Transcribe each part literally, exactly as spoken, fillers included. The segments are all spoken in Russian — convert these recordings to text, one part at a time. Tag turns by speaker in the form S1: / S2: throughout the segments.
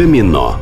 S1: Домино.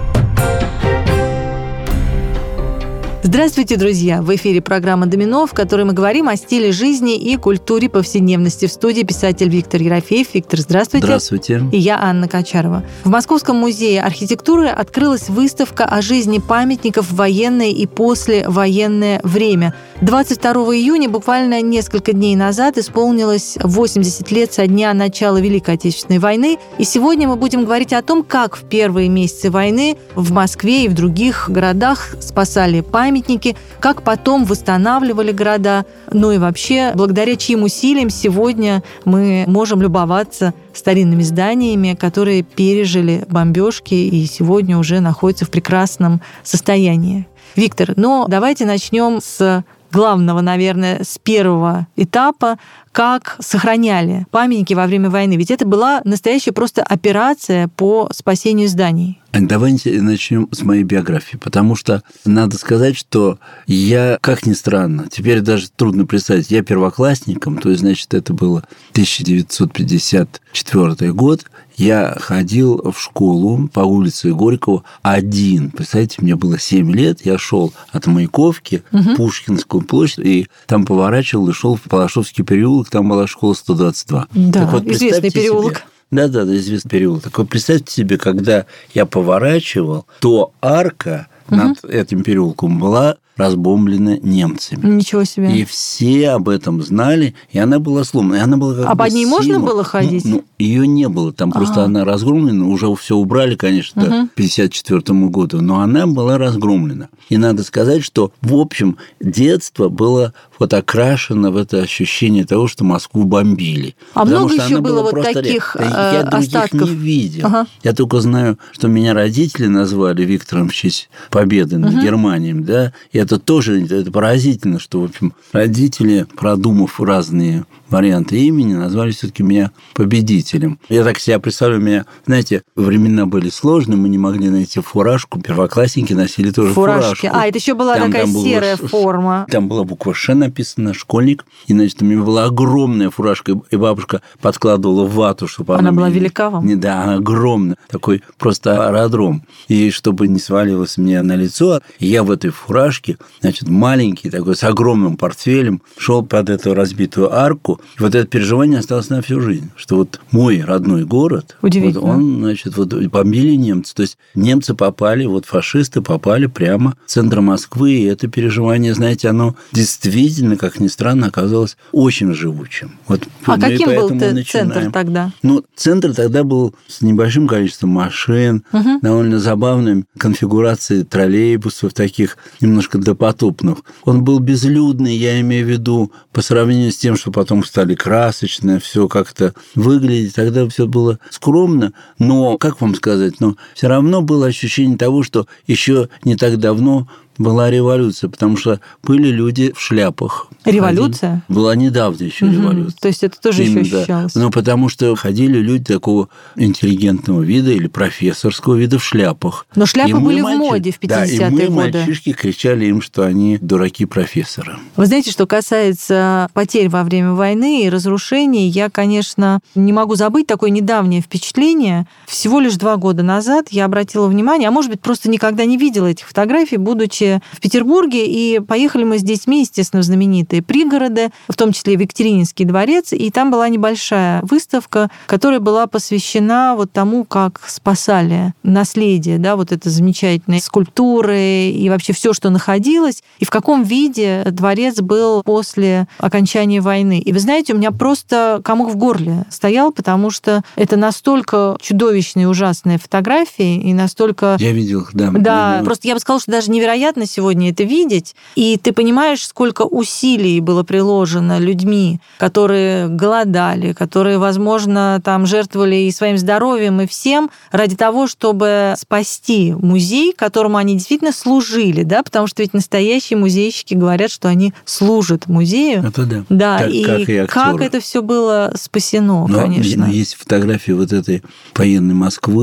S2: Здравствуйте, друзья! В эфире программа «Домино», в которой мы говорим о стиле жизни и культуре повседневности. В студии писатель Виктор Ерофеев. Виктор, здравствуйте.
S3: Здравствуйте.
S2: И я, Анна Качарова. В Московском музее архитектуры открылась выставка о жизни памятников в военное и послевоенное время. двадцать второго июня, буквально несколько дней назад, исполнилось восемьдесят лет со дня начала Великой Отечественной войны. И сегодня мы будем говорить о том, как в первые месяцы войны в Москве и в других городах спасали памятники, как потом восстанавливали города, ну и вообще, благодаря чьим усилиям сегодня мы можем любоваться старинными зданиями, которые пережили бомбежки и сегодня уже находятся в прекрасном состоянии. Виктор, ну давайте начнем с главного, наверное, с первого этапа, как сохраняли памятники во время войны. Ведь это была настоящая просто операция по спасению зданий.
S3: Давайте начнем с моей биографии, потому что надо сказать, что я, как ни странно, теперь даже трудно представить, я первоклассником, то есть, значит, это было тысяча девятьсот пятьдесят четвёртый год, я ходил в школу по улице Горького один. Представляете, мне было семь лет, я шел от Маяковки в Пушкинскую площадь, и там поворачивал и шел в Палашовский переулок, там была школа сто двадцать два.
S2: Да, вот, известный переулок.
S3: Себе, Да-да, да, известный переулок. Так вот, представьте себе, когда я поворачивал, то арка угу. над этим переулком была разбомблена немцами.
S2: Ничего себе.
S3: И все об этом знали, и она была сломана. И она была как
S2: а
S3: бы
S2: по ней
S3: символ.
S2: можно было ходить?
S3: Ну, ну, ее не было, там
S2: ага.
S3: просто она разгромлена, уже все убрали, конечно, угу. к пятьдесят четвёртому году, но она была разгромлена. И надо сказать, что, в общем, детство было вот окрашено в это ощущение того, что Москву бомбили.
S2: А много еще было вот таких
S3: ряд. Я
S2: остатков?
S3: других не видел.
S2: Ага.
S3: Я только знаю, что меня родители назвали Виктором в честь победы над угу. Германией, да, и это тоже это поразительно, что, в общем, родители, продумав разные варианты имени, назвали все-таки меня победителем. Я так себя представляю, меня, знаете, времена были сложные, мы не могли найти фуражку, первоклассники носили тоже
S2: Фуражки.
S3: фуражку.
S2: А, это еще была там, такая там серая было, форма.
S3: Там была буква «Ш» написана, школьник, и, значит, у меня была огромная фуражка, и бабушка подкладывала в вату, чтобы она...
S2: Она была велика вам?
S3: Не, да, она огромная, такой просто аэродром. И чтобы не свалилось мне на лицо, я в этой фуражке, значит, маленький такой, с огромным портфелем, шел под эту разбитую арку. И вот это переживание осталось на всю жизнь, что вот мой родной город, вот он, значит, вот бомбили немцы. То есть немцы попали, вот фашисты попали прямо в центр Москвы, и это переживание, знаете, оно действительно, как ни странно, оказалось очень живучим. Вот,
S2: а ну, каким был центр тогда?
S3: Ну, центр тогда был с небольшим количеством машин, угу. довольно забавной конфигурацией троллейбусов, таких немножко допотопных. Он был безлюдный, я имею в виду, по сравнению с тем, что потом стали красочно, все как-то выглядеть. Тогда все было скромно, но, как вам сказать, но все равно было ощущение того, что еще не так давно была революция, потому что были люди в шляпах.
S2: Революция?
S3: Один, была недавно еще угу. революция.
S2: То есть это тоже Именно, еще ощущалось?
S3: Да. Ну, потому что ходили люди такого интеллигентного вида или профессорского вида в шляпах.
S2: Но шляпы были
S3: мальчик...
S2: в моде в пятидесятые
S3: годы. Да, и мы,
S2: годы.
S3: мальчишки, кричали им, что они дураки-профессоры.
S2: Вы знаете, что касается потерь во время войны и разрушений, я, конечно, не могу забыть такое недавнее впечатление. Всего лишь два года назад я обратила внимание, а может быть, просто никогда не видела этих фотографий, будучи в Петербурге, и поехали мы с детьми, естественно, в знаменитые пригороды, в том числе в Екатерининский дворец, и там была небольшая выставка, которая была посвящена вот тому, как спасали наследие, да, вот это замечательные скульптуры и вообще все, что находилось, и в каком виде дворец был после окончания войны. И вы знаете, у меня просто комок в горле стоял, потому что это настолько чудовищные, ужасные фотографии, и настолько...
S3: Я видел их, да.
S2: Да,
S3: да.
S2: просто я бы сказала, что даже невероятно сегодня это видеть, и ты понимаешь, сколько усилий было приложено людьми, которые голодали, которые, возможно, там жертвовали и своим здоровьем, и всем ради того, чтобы спасти музей, которому они действительно служили, да, потому что ведь настоящие музейщики говорят, что они служат музею.
S3: Это да.
S2: Да,
S3: как,
S2: и,
S3: как, и
S2: как это все было спасено,
S3: Но
S2: конечно.
S3: Есть фотографии вот этой военной Москвы,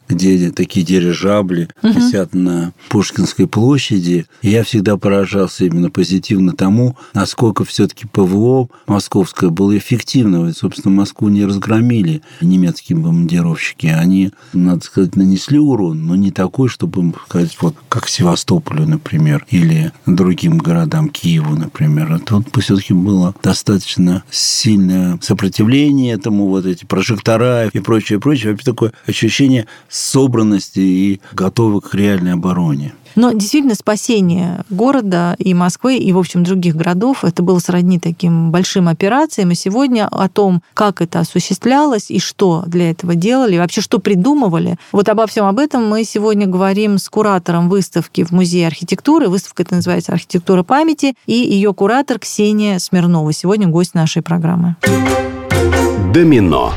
S3: где такие дирижабли угу. висят на Пушкинской площади. И я всегда поражался именно позитивно тому, насколько все-таки ПВО московское было эффективно. Ведь, собственно, Москву не разгромили немецкие бомбардировщики. Они, надо сказать, нанесли урон, но не такой, чтобы, сказать, вот как Севастополю, например, или другим городам, Киеву, например. А тут все-таки было достаточно сильное сопротивление этому, вот эти прожектора и прочее, прочее. Вообще такое ощущение собранности и готовы к реальной обороне.
S2: Но действительно спасение города и Москвы, и, в общем, других городов, это было сродни таким большим операциям. И сегодня о том, как это осуществлялось и что для этого делали, вообще что придумывали, вот обо всем об этом мы сегодня говорим с куратором выставки в Музее архитектуры. Выставка эта называется «Архитектура памяти», и ее куратор Ксения Смирнова. Сегодня гость нашей программы.
S1: Домино.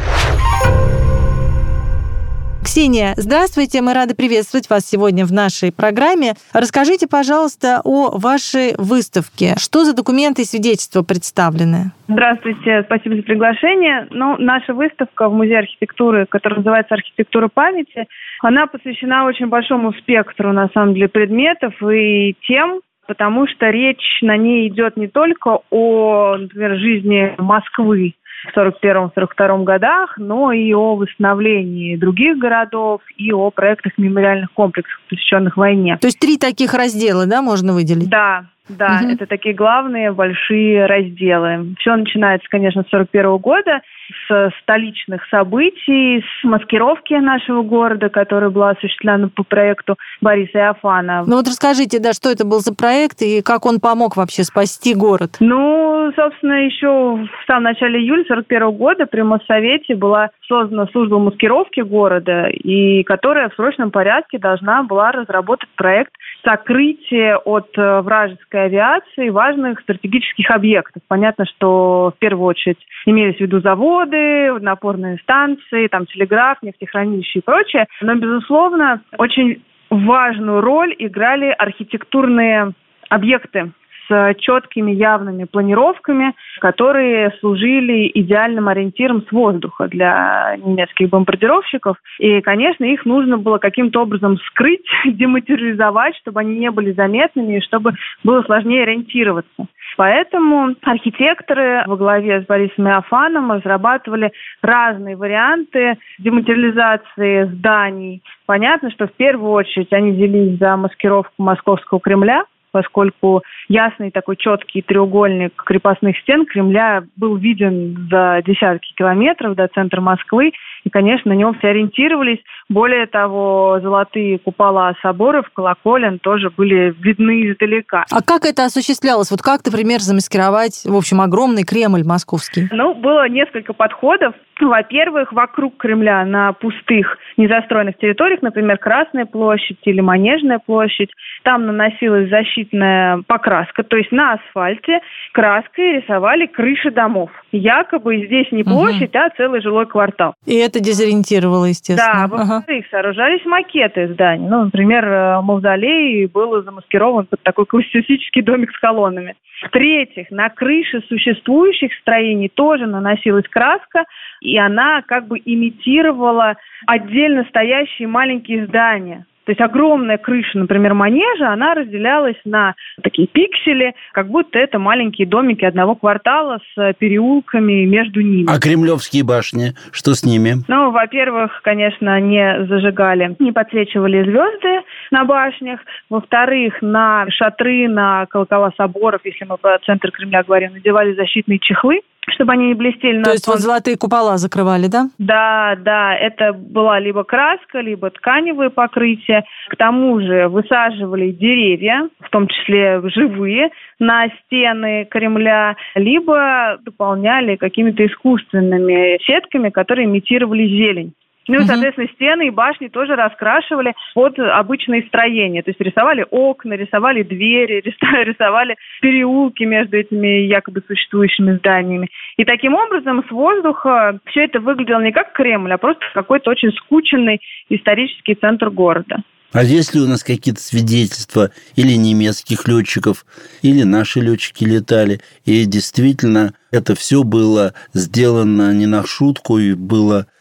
S2: Ксения, здравствуйте, мы рады приветствовать вас сегодня в нашей программе. Расскажите, пожалуйста, о вашей выставке. Что за документы и свидетельства представлены?
S4: Здравствуйте, спасибо за приглашение. Ну, наша выставка в Музее архитектуры, которая называется «Архитектура памяти», она посвящена очень большому спектру, на самом деле, предметов и тем, потому что речь на ней идет не только о, например, жизни Москвы в сорок первом — сорок втором годах, но и о восстановлении других городов и о проектах мемориальных комплексов, посвященных войне.
S2: То есть три таких раздела, да, можно выделить?
S4: Да. Да, угу. Это такие главные большие разделы. Все начинается, конечно, с сорок первого года, с столичных событий, с маскировки нашего города, которая была осуществлена по проекту Бориса Иофана.
S2: Ну вот расскажите, да, что это был за проект и как он помог вообще спасти город?
S4: Ну, собственно, еще в самом начале июля сорок первого года при Моссовете была создана служба маскировки города, и которая в срочном порядке должна была разработать проект сокрытия от вражеской авиации важных стратегических объектов. Понятно, что в первую очередь имелись в виду заводы, напорные станции, там телеграф, нефтехранилища и прочее. Но, безусловно, очень важную роль играли архитектурные объекты с четкими явными планировками, которые служили идеальным ориентиром с воздуха для немецких бомбардировщиков. И, конечно, их нужно было каким-то образом скрыть, дематериализовать, чтобы они не были заметными и чтобы было сложнее ориентироваться. Поэтому архитекторы во главе с Борисом Иофаном разрабатывали разные варианты дематериализации зданий. Понятно, что в первую очередь они взялись за маскировку Московского Кремля, поскольку ясный такой четкий треугольник крепостных стен Кремля был виден за десятки километров до центра Москвы, и, конечно, на него все ориентировались. Более того, золотые купола соборов, колоколен тоже были видны издалека.
S2: А как это осуществлялось? Вот как, например, замаскировать, в общем, огромный Кремль московский?
S4: Ну, было несколько подходов. Во-первых, вокруг Кремля на пустых, незастроенных территориях, например, Красная площадь или Манежная площадь, там наносилась защитная покраска, то есть на асфальте краской рисовали крыши домов. Якобы здесь не площадь, угу. а целый жилой квартал.
S2: И это дезориентировало, естественно.
S4: Да, во-вторых, ага. сооружались макеты зданий. Ну, например, Мавзолей был замаскирован под такой классический домик с колоннами. В-третьих, на крыше существующих строений тоже наносилась краска, и она как бы имитировала отдельно стоящие маленькие здания. То есть огромная крыша, например, Манежа, она разделялась на такие пиксели, как будто это маленькие домики одного квартала с переулками между ними.
S3: А кремлевские башни, что с ними?
S4: Ну, во-первых, конечно, не зажигали, не подсвечивали звезды на башнях. Во-вторых, на шатры, на колокола соборов, если мы про центр Кремля говорим, надевали защитные чехлы, чтобы они не блестели.
S2: То есть вот золотые купола закрывали, да?
S4: Да, да, это была либо краска, либо тканевые покрытия. К тому же высаживали деревья, в том числе живые, на стены Кремля, либо дополняли какими-то искусственными сетками, которые имитировали зелень. Ну и, соответственно, стены и башни тоже раскрашивали под обычные строения. То есть рисовали окна, рисовали двери, рисовали переулки между этими якобы существующими зданиями. И таким образом с воздуха все это выглядело не как Кремль, а просто какой-то очень скученный исторический центр города.
S3: А есть ли у нас какие-то свидетельства или немецких летчиков, или наши летчики летали, и действительно это все было сделано не на шутку, и было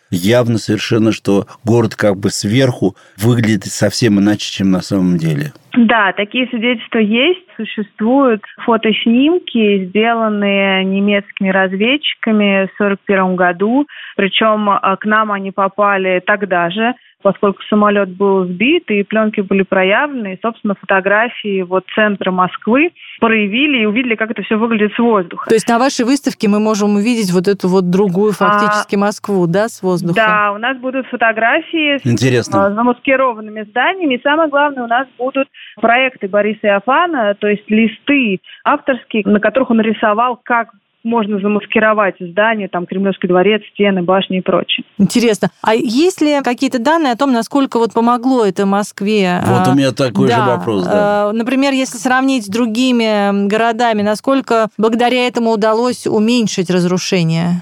S3: явно совершенно, что город как бы сверху выглядит совсем иначе, чем на самом деле.
S4: Да, такие свидетельства есть. Существуют фотоснимки, сделанные немецкими разведчиками в сорок первом году. Причем к нам они попали тогда же, поскольку самолет был сбит, и пленки были проявлены. И, собственно, фотографии вот центра Москвы проявили и увидели, как это все выглядит с воздуха.
S2: То есть на вашей выставке мы можем увидеть вот эту вот другую фактически а, Москву, да, с воздуха?
S4: Да, у нас будут фотографии
S3: Интересно.
S4: с замаскированными зданиями. И самое главное, у нас будут проекты Бориса Иофана, то есть листы авторские, на которых он рисовал, как можно замаскировать здание, там, Кремлевский дворец, стены, башни и прочее.
S2: Интересно. А есть ли какие-то данные о том, насколько вот помогло это Москве?
S3: Вот у меня такой да. же вопрос. Да.
S2: Например, если сравнить с другими городами, насколько благодаря этому удалось уменьшить разрушения?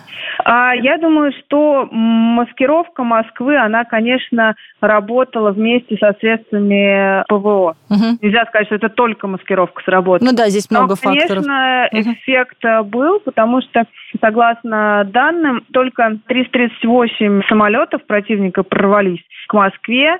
S4: Я думаю, что маскировка Москвы, она, конечно, работала вместе со средствами ПВО. Угу. Нельзя сказать, что это только маскировка сработала.
S2: Ну да, здесь много
S4: Но,
S2: факторов.
S4: Конечно, угу. эффект был, потому что, согласно данным, только триста тридцать восемь самолетов противника прорвались к Москве.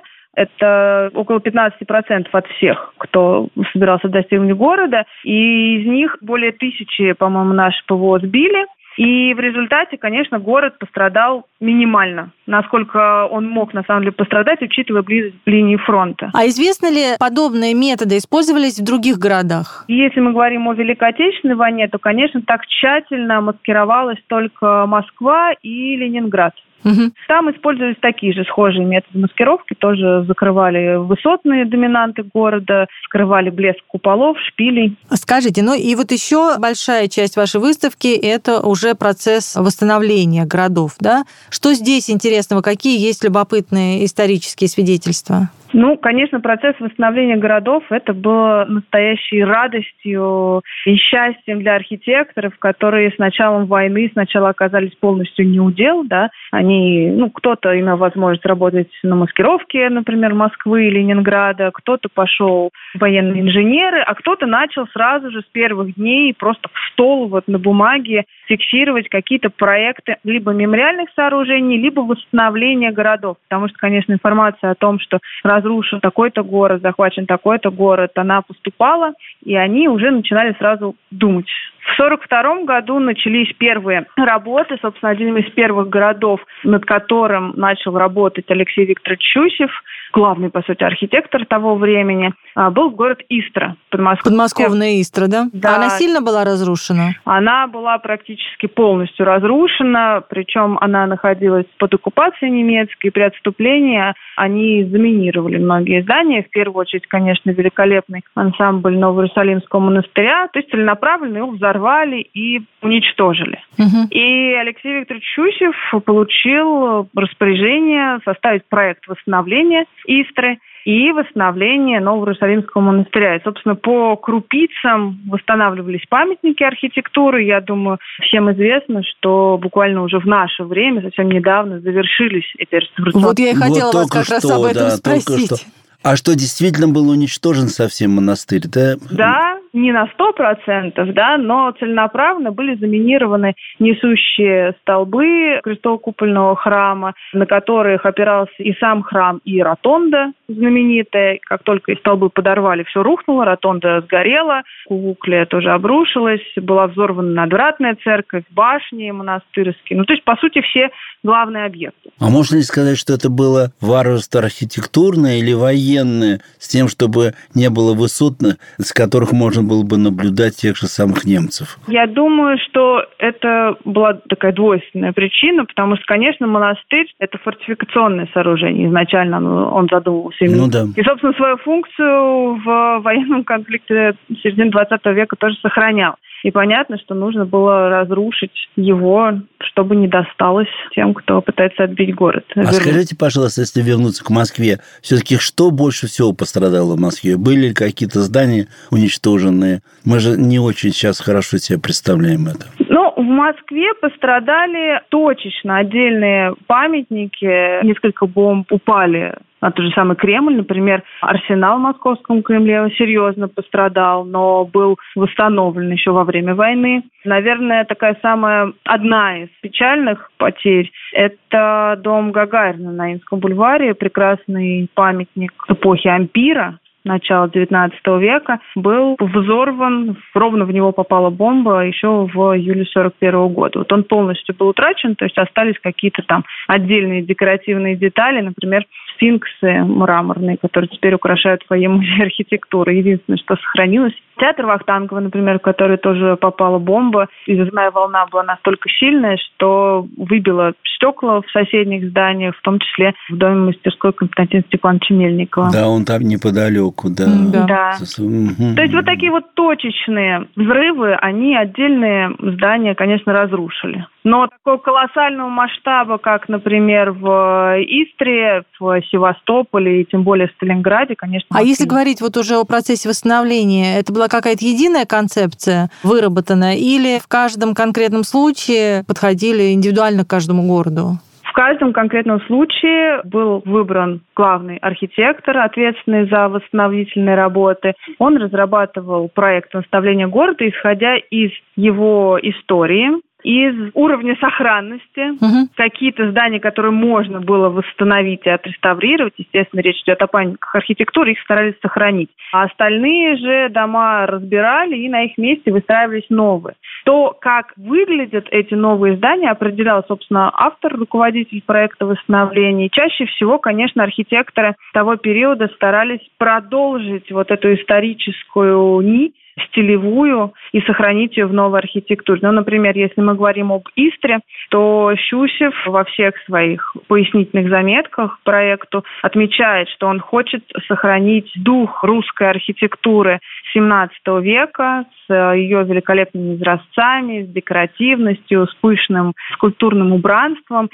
S4: Это около пятнадцать процентов от всех, кто собирался достигнуть города. И из них более тысячи, по-моему, наши ПВО сбили. И в результате, конечно, город пострадал минимально, насколько он мог, на самом деле, пострадать, учитывая близость линии фронта.
S2: А известно ли, подобные методы использовались в других городах?
S4: Если мы говорим о Великой Отечественной войне, то, конечно, так тщательно маскировалась только Москва и Ленинград. Угу. Там использовались такие же схожие методы маскировки, тоже закрывали высотные доминанты города, скрывали блеск куполов, шпилей.
S2: Скажите, ну и вот еще большая часть вашей выставки – это уже процесс восстановления городов, да? Что здесь интересного? Какие есть любопытные исторические свидетельства?
S4: Ну, конечно, процесс восстановления городов – это было настоящей радостью и счастьем для архитекторов, которые с началом войны сначала оказались полностью неудел, да, они, ну, кто-то имел возможность работать на маскировке, например, Москвы и Ленинграда, кто-то пошел в военные инженеры, а кто-то начал сразу же с первых дней просто в стол вот на бумаге фиксировать какие-то проекты либо мемориальных сооружений, либо восстановления городов, потому что, конечно, информация о том, что разрушен такой-то город, захвачен такой-то город, она поступала, и они уже начинали сразу думать. В сорок втором году начались первые работы. Собственно, один из первых городов, над которым начал работать Алексей Викторович Щусев, главный, по сути, архитектор того времени, был город Истра. Подмосковная,
S2: Подмосковная Истра, да?
S4: Да.
S2: Она сильно была разрушена?
S4: Она была практически полностью разрушена, причем она находилась под оккупацией немецкой. При отступлении они заминировали многие здания. В первую очередь, конечно, великолепный ансамбль Ново-Иерусалимского монастыря. То есть целенаправленно его взорвали и уничтожили. Угу. И Алексей Викторович Щусев получил распоряжение составить проект восстановления Истры и восстановление Ново-Иерусалимского монастыря. И, собственно, по крупицам восстанавливались памятники архитектуры. Я думаю, всем известно, что буквально уже в наше время, совсем недавно, завершились эти реставрационные.
S2: Вот я и хотела
S3: вот
S2: вас как
S3: что,
S2: раз об этом
S3: да,
S2: спросить.
S3: А что, действительно был уничтожен совсем монастырь, да?
S4: Да, не на сто процентов, да, но целенаправленно были заминированы несущие столбы крестово-купольного храма, на которых опирался и сам храм, и ротонда знаменитая. Как только и столбы подорвали, все рухнуло, ротонда сгорела, Кувуклия тоже обрушилась, была взорвана надвратная церковь, башни монастырские. Ну, то есть, по сути, все главные объекты.
S3: А можно ли сказать, что это было варварство архитектурное или военное, с тем, чтобы не было высотных, с которых можно было бы наблюдать тех же самых немцев?
S4: Я думаю, что это была такая двойственная причина, потому что, конечно, монастырь – это фортификационное сооружение. Изначально он задумывался именно.
S3: Ну, да.
S4: И, собственно, свою функцию в военном конфликте середины двадцатого века тоже сохранял. И понятно, что нужно было разрушить его, чтобы не досталось тем, кто пытается отбить город.
S3: А вернуть. Скажите, пожалуйста, если вернуться к Москве, все-таки что больше всего пострадало в Москве? Были ли какие-то здания уничтоженные? Мы же не очень сейчас хорошо себе представляем это.
S4: Ну, в Москве пострадали точечно отдельные памятники. Несколько бомб упали а тот же самый Кремль, например, арсенал в Московском Кремле серьезно пострадал, но был восстановлен еще во время войны. Наверное, такая самая одна из печальных потерь – это дом Гагарина на Инском бульваре, прекрасный памятник эпохи ампира, начала девятнадцатого века, был взорван, ровно в него попала бомба еще в июле сорок первого года. Вот он полностью был утрачен, то есть остались какие-то там отдельные декоративные детали, например, сфинксы мраморные, которые теперь украшают фойе музея архитектуры. Единственное, что сохранилось. Театр Вахтангова, например, в который тоже попала бомба, и взрывная волна была настолько сильная, что выбила стекла в соседних зданиях, в том числе в доме мастерской Константина Степановича Мельникова.
S3: Да, он там неподалеку, да.
S4: Да. да. То есть вот такие вот точечные взрывы, они отдельные здания, конечно, разрушили. Но такого колоссального масштаба, как, например, в Истре, в Севастополе и тем более в Сталинграде, конечно...
S2: А если говорить вот уже о процессе восстановления, это была какая-то единая концепция выработана или в каждом конкретном случае подходили индивидуально к каждому городу?
S4: В каждом конкретном случае был выбран главный архитектор, ответственный за восстановительные работы. Он разрабатывал проект восстановления города, исходя из его истории, из уровня сохранности. Угу. Какие-то здания, которые можно было восстановить и отреставрировать, естественно, речь идет о памятниках архитектуры, их старались сохранить. А остальные же дома разбирали, и на их месте выстраивались новые. То, как выглядят эти новые здания, определял, собственно, автор, руководитель проекта восстановления. И чаще всего, конечно, архитекторы того периода старались продолжить вот эту историческую нить, стилевую, и сохранить ее в новой архитектуре. Ну, например, если мы говорим об Истре, то Щусев во всех своих пояснительных заметках к проекту отмечает, что он хочет сохранить дух русской архитектуры семнадцатого века с ее великолепными изразцами, с декоративностью, с пышным скульптурным убранством.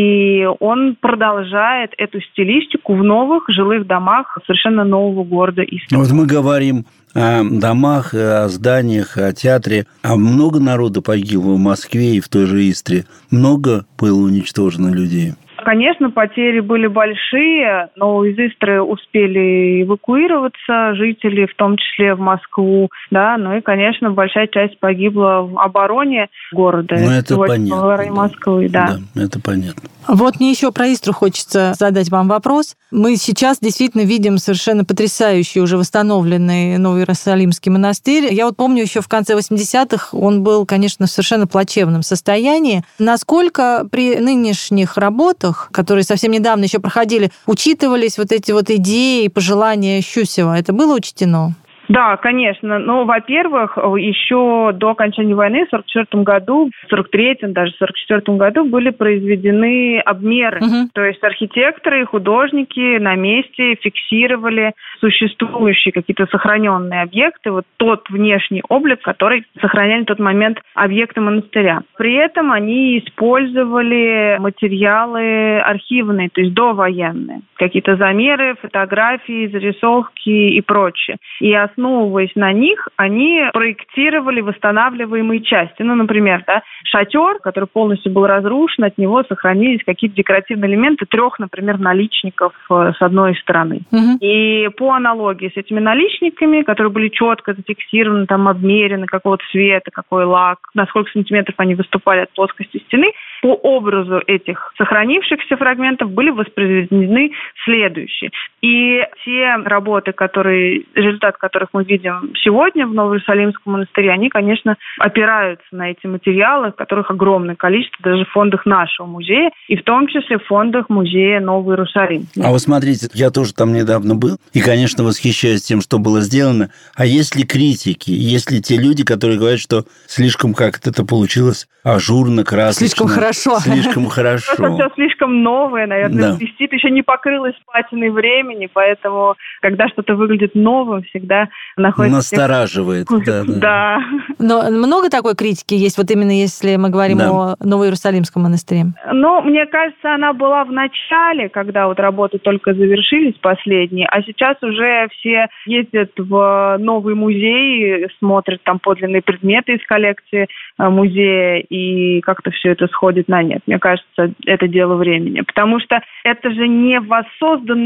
S4: И он продолжает эту стилистику в новых жилых домах совершенно нового города Истры.
S3: Вот мы говорим о домах, о зданиях, о театре. А много народу погибло в Москве и в той же Истре? Много было уничтожено людей?
S4: Конечно, потери были большие, но из Истры успели эвакуироваться жители, в том числе в Москву, да, ну и, конечно, большая часть погибла в обороне города.
S3: Ну, это понятно.
S4: Москвы, да.
S3: Да, это понятно.
S2: Вот мне еще про Истру хочется задать вам вопрос. Мы сейчас действительно видим совершенно потрясающий, уже восстановленный Новый Иерусалимский монастырь. Я вот помню, еще в конце восьмидесятых он был, конечно, в совершенно плачевном состоянии. Насколько при нынешних работах, которые совсем недавно еще проходили, учитывались вот эти вот идеи и пожелания Щусева? Это было учтено?
S4: Да, конечно. Ну, во-первых, еще до окончания войны в сорок четвёртом году, в сорок третьем, даже в сорок четвёртом году были произведены обмеры. Угу. То есть архитекторы и художники на месте фиксировали существующие какие-то сохраненные объекты, вот тот внешний облик, который сохраняли в тот момент объекты монастыря. При этом они использовали материалы архивные, то есть довоенные. Какие-то замеры, фотографии, зарисовки и прочее. И основываясь на них, они проектировали восстанавливаемые части. Ну, например, да, шатер, который полностью был разрушен, от него сохранились какие-то декоративные элементы трех, например, наличников с одной стороны. Угу. И по аналогии с этими наличниками, которые были четко зафиксированы, там, обмерены, какого цвета, какой лак, на сколько сантиметров они выступали от плоскости стены, по образу этих сохранившихся фрагментов были воспроизведены следующие. И те работы, которые, результат которых мы видим сегодня в Новоиерусалимском монастыре, они, конечно, опираются на эти материалы, которых огромное количество даже в фондах нашего музея, и в том числе в фондах музея Новый Иерусалим.
S3: А вы смотрите, я тоже там недавно был, и, конечно, восхищаюсь тем, что было сделано. А есть ли критики? Есть ли те люди, которые говорят, что слишком как-то это получилось ажурно, красочно?
S2: Слишком хорошо.
S3: Слишком хорошо.
S4: Это все слишком новое, наверное. Да. Висит, еще не покрылось патиной времени, поэтому, когда что-то выглядит новым, всегда находится...
S3: Настораживает. Да, да.
S4: Да.
S2: Но много такой критики есть, вот именно если мы говорим да. о Новоиерусалимском монастыре?
S4: Ну, мне кажется, она была в начале, когда вот работы только завершились последние, а сейчас уже все ездят в новый музей, смотрят там подлинные предметы из коллекции музея, и как-то все это сходит на нет. Мне кажется, это дело времени. Потому что это же не воссозданный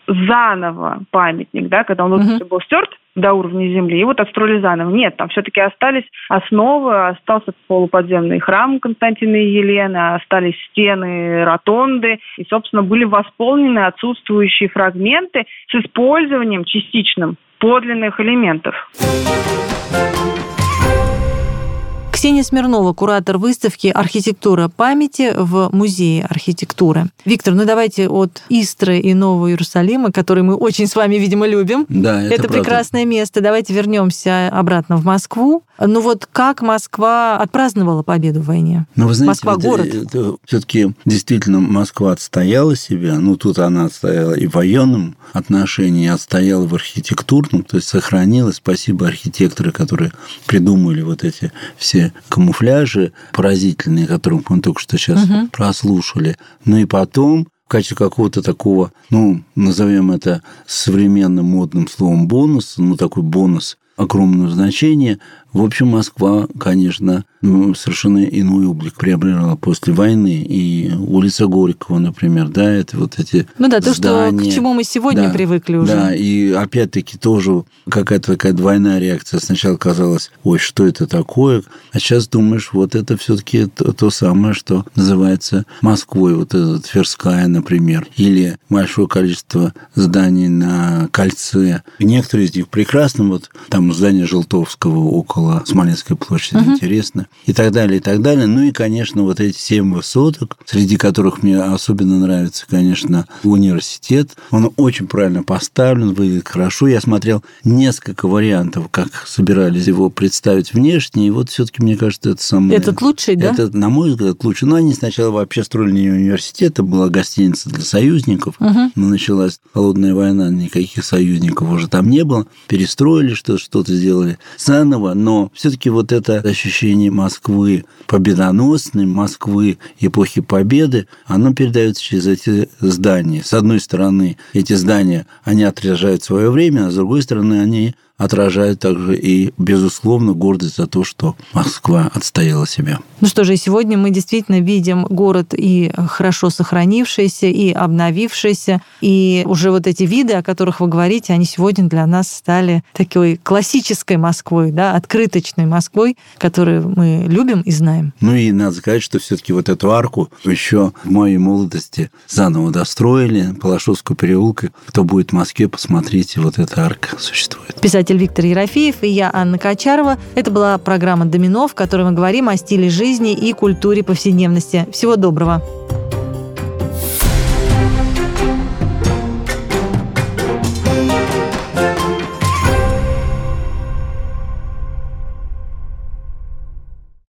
S4: заново памятник, да, когда он uh-huh. был стерт до уровня земли, и вот отстроили заново. Нет, там все-таки остались основы, остался полуподземный храм Константина и Елены, остались стены, ротонды, и, собственно, были восполнены отсутствующие фрагменты с использованием частичным подлинных элементов.
S2: Ксения Смирнова, куратор выставки «Архитектура памяти» в Музее архитектуры. Виктор, ну давайте от Истры и Нового Иерусалима, который мы очень с вами, видимо, любим.
S3: Да, это,
S2: это
S3: правда.
S2: Прекрасное место. Давайте вернемся обратно в Москву. Ну вот как Москва отпраздновала победу в войне?
S3: Ну, вы знаете,
S2: Москва город.
S3: Все-таки действительно Москва отстояла себя. Ну, тут она отстояла и в военном отношении, отстояла в архитектурном, то есть сохранилась. Спасибо архитекторы, которые придумали вот эти все камуфляжи поразительные, которые мы только что сейчас угу. прослушали. Ну и потом в качестве какого-то такого, ну, назовем это современным модным словом бонус, ну, такой бонус огромного значения. В общем, Москва, конечно, ну, совершенно иной облик приобрела после войны. И улица Горького, например, да, это вот эти
S2: Ну да, то,
S3: здания.
S2: Что, к чему мы сегодня
S3: да,
S2: привыкли уже.
S3: Да, и опять-таки тоже какая-то такая двойная реакция. Сначала казалось, ой, что это такое? А сейчас думаешь, вот это все-таки то, то самое, что называется Москвой. Вот эта Тверская, например. Или большое количество зданий на Кольце. Некоторые из них прекрасны. Вот там здание Желтовского около Смоленской площади, uh-huh. интересно, и так далее, и так далее. Ну и, конечно, вот эти семь высоток, среди которых мне особенно нравится, конечно, университет. Он очень правильно поставлен, выглядит хорошо. Я смотрел несколько вариантов, как собирались его представить внешне, и вот все-таки, мне кажется, это самое...
S2: Этот лучший, да?
S3: Это, на мой взгляд, лучший. Но они сначала вообще строили не университет, это была гостиница для союзников. Uh-huh. Но началась холодная война, никаких союзников уже там не было. Перестроили что-то, что-то сделали заново, но Но все-таки вот это ощущение Москвы победоносной, Москвы эпохи Победы, оно передается через эти здания. С одной стороны, эти здания, они отражают свое время, а с другой стороны, они отражают также и, безусловно, гордость за то, что Москва отстояла себя.
S2: Ну что же, и сегодня мы действительно видим город и хорошо сохранившийся, и обновившийся, и уже вот эти виды, о которых вы говорите, они сегодня для нас стали такой классической Москвой, да, открыточной Москвой, которую мы любим и знаем.
S3: Ну и надо сказать, что все-таки вот эту арку еще в моей молодости заново достроили, Палашовского переулка. Кто будет в Москве, посмотрите, вот эта арка существует.
S2: Писатель Виктор Ерофеев и я, Анна Качарова. Это была программа «Домино», в которой мы говорим о стиле жизни и культуре повседневности. Всего доброго!